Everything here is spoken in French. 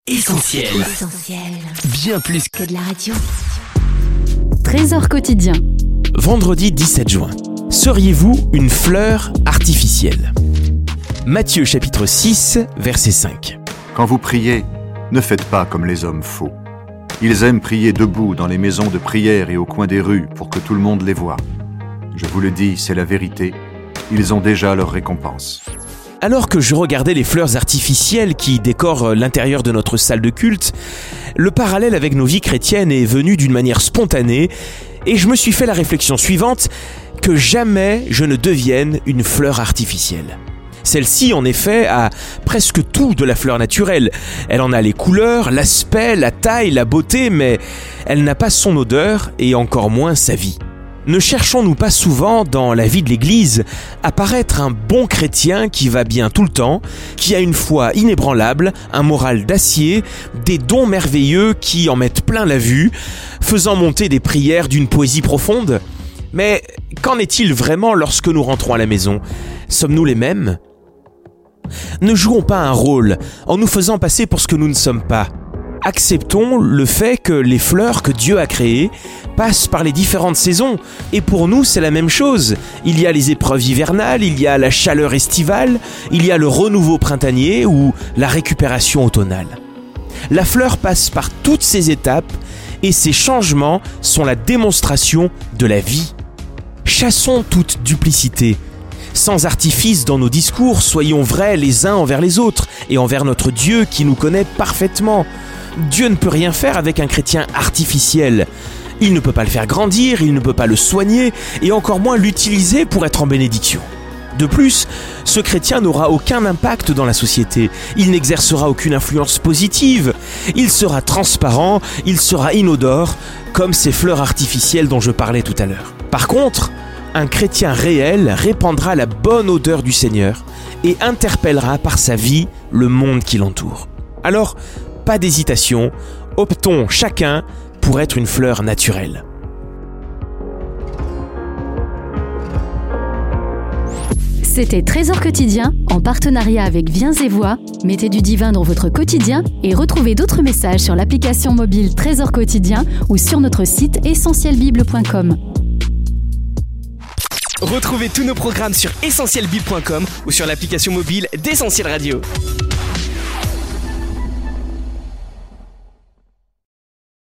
Essentiel. Bien plus que de la radio. Trésor quotidien. Vendredi 17 juin. Seriez-vous une fleur artificielle ? Matthieu chapitre 6, verset 5. Quand vous priez, ne faites pas comme les hommes faux. Ils aiment prier debout dans les maisons de prière et au coin des rues pour que tout le monde les voie. Je vous le dis, c'est la vérité. Ils ont déjà leur récompense. Alors que je regardais les fleurs artificielles qui décorent l'intérieur de notre salle de culte, le parallèle avec nos vies chrétiennes est venu d'une manière spontanée et je me suis fait la réflexion suivante, que jamais je ne devienne une fleur artificielle. Celle-ci, en effet, a presque tout de la fleur naturelle. Elle en a les couleurs, l'aspect, la taille, la beauté, mais elle n'a pas son odeur et encore moins sa vie. Ne cherchons-nous pas souvent dans la vie de l'Église à paraître un bon chrétien qui va bien tout le temps, qui a une foi inébranlable, un moral d'acier, des dons merveilleux qui en mettent plein la vue, faisant monter des prières d'une poésie profonde ? Mais qu'en est-il vraiment lorsque nous rentrons à la maison ? Sommes-nous les mêmes ? Ne jouons pas un rôle en nous faisant passer pour ce que nous ne sommes pas. Acceptons le fait que les fleurs que Dieu a créées passent par les différentes saisons. Et pour nous, c'est la même chose. Il y a les épreuves hivernales, il y a la chaleur estivale, il y a le renouveau printanier ou la récupération automnale. La fleur passe par toutes ces étapes et ces changements sont la démonstration de la vie. Chassons toute duplicité. Sans artifice dans nos discours, soyons vrais les uns envers les autres et envers notre Dieu qui nous connaît parfaitement. Dieu ne peut rien faire avec un chrétien artificiel. Il ne peut pas le faire grandir, il ne peut pas le soigner et encore moins l'utiliser pour être en bénédiction. De plus, ce chrétien n'aura aucun impact dans la société. Il n'exercera aucune influence positive. Il sera transparent, il sera inodore, comme ces fleurs artificielles dont je parlais tout à l'heure. Par contre, un chrétien réel répandra la bonne odeur du Seigneur et interpellera par sa vie le monde qui l'entoure. Alors, pas d'hésitation, optons chacun pour être une fleur naturelle. C'était Trésor quotidien en partenariat avec Viens et Voix. Mettez du divin dans votre quotidien et retrouvez d'autres messages sur l'application mobile Trésor quotidien ou sur notre site essentielbible.com. Retrouvez tous nos programmes sur essentielbible.com ou sur l'application mobile d'Essentiel Radio.